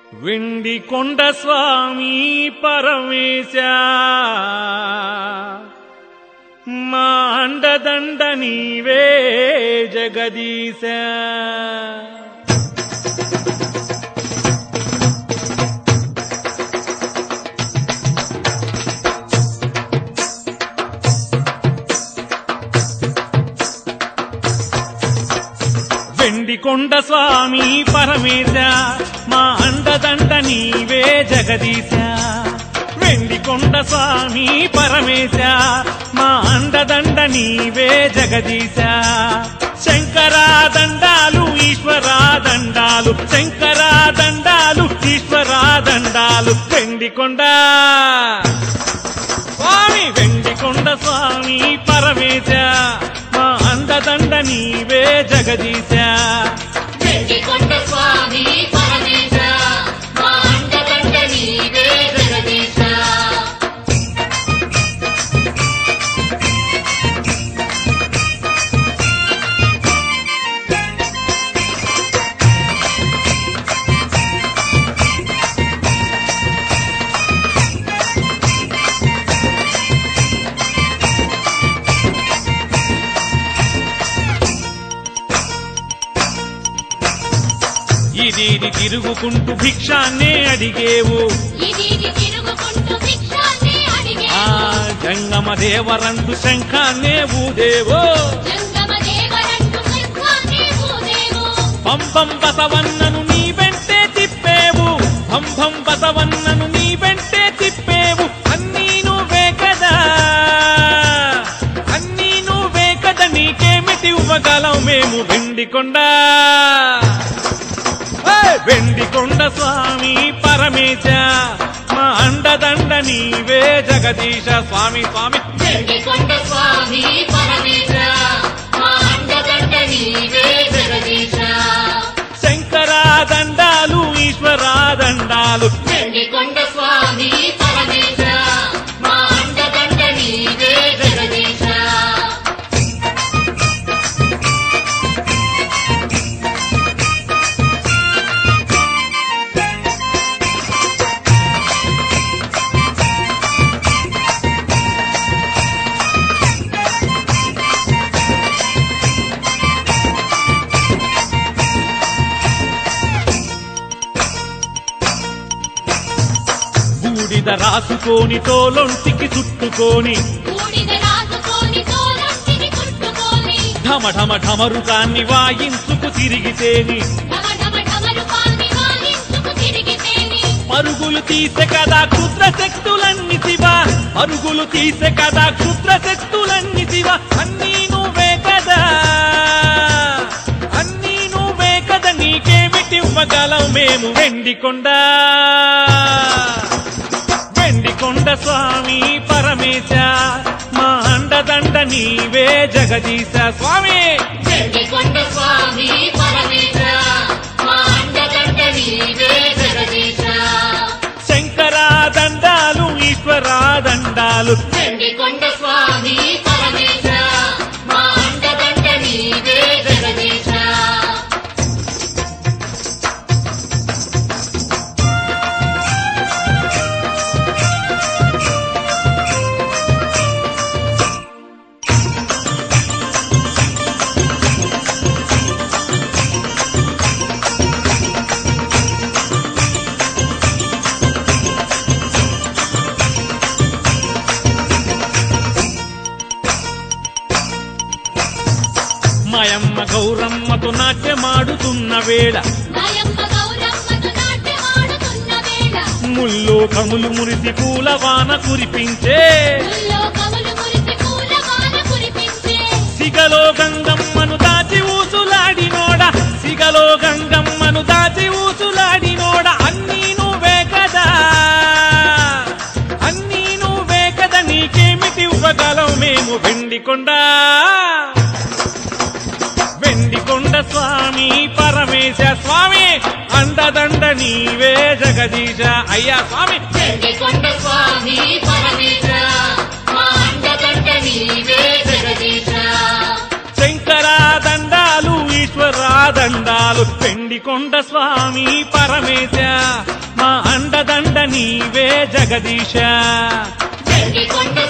వెండికొండ స్వామి పరమేశ మా అండదండ నీవే జగదీశ. వెండికొండ స్వామి పరమేశ మా అండదండ నీవే జగదీశ. వెండికొండ స్వామి పరమేశ మా అండదండ నీవే జగదీశ. శంకరాదండాలు ఈశ్వరాదండాలు, శంకరాదండాలు ఈశ్వరాదండాలు. వెండికొండ స్వామి, వెండికొండ స్వామి పరమేశ మా అండదండ నీవే జగదీశ. వెండికొండ స్వామి పరమేశ మా అండదండ నీవే జగదీశ. ఇది తిరుగుకుంటూ భిక్షాన్నే అడిగేవు, ఇది తిరుగుకుంటూ భిక్షాన్నే అడిగేవు. జంగమ దేవరంటూ శంఖాన్నే ఊదేవో, జంగమ దేవరంటూ శంఖాన్నే ఊదేవు. పంపం బసవన్నను నీ వెంటే తిప్పేవు, పంపం బసవన్నను నీ వెంటే తిప్పేవు. అన్నీ నువ్వే కదా, అన్నీ నువ్వే కదా, నీకేమిటి ఇవ్వగలం మేము. వెండికొండ వెండికొండ స్వామి పరమేశ మా అండదండ నీవే జగదీశ. స్వామి స్వామి, వెండికొండ స్వామి పరమేశ మా అండదండ నీవే జగదీశ. శంకరాదండాలు ఈశ్వరాదండాలు. వెండికొండ స్వామి పరమేశ మా అండదండ నీవే జగదీశ. బూడిద రాసుకొని తోలొంటికి చుట్టుకొని, బూడిద రాసుకొని తోలంటికి చుట్టుకొని, ఢమ ఢమ ఢమరుకాన్ని వాయించుకు తిరిగితేని, ఢమ ఢమ ఢమరుకాన్ని వాయించుకు తిరిగితేని. పరుగులు తీసే కదా క్షుద్ర శక్తులన్నీ శివ, పరుగులు తీసే కదా క్షుద్ర శక్తులన్నీ శివ. అన్నీ నువ్వే కదా, అన్నీ నువ్వే కదా, నీకేమిటివ్వగలం మేము. వెండికొండ వెండికొండ స్వామి పరమేశ మా అండదండ నీవే జగదీశ. స్వామి, వెండికొండ స్వామి పరమేశ మా అండదండ నీవే జగదీశ. శంకరాదండాలు ఈశ్వరాదండాలు. వెండికొండ స్వామి పరమేశ మా అండదండ నీవే జగదీశ. మాయమ్మ గౌరమ్మతో నాట్యమాడుతున్న వేళ, మాయమ్మ గౌరమ్మతో నాట్యమాడుతున్న వేళ, ముల్లోకములు మురిసి పూలవాన కురిపించే, ముల్లోకములు మురిసి పూలవాన కురిపించే. సిగలో గంగమ్మను దాచి ఊసులాడినోడ, సిగలో గంగమ్మను దాచి ఊసులాడినోడ. అన్నీ నువ్వే కదా, అన్నీ నువ్వే కదా, నీకేమిటి ఇవ్వగలం మేము. వెండికొండ వెండికొండ స్వామి పరమేశ స్వామి అండదండ నీవే జగదీశ. అయ్యా స్వామి, వెండికొండ స్వామి పరమేశ మా అండదండ నీవే జగదీశ. శంకరాదండాలు ఈశ్వరాదండాలు. దండాలు పెండికొండ స్వామి పరమేశ మా అండదండ నీవే జగదీశ వెండికొండ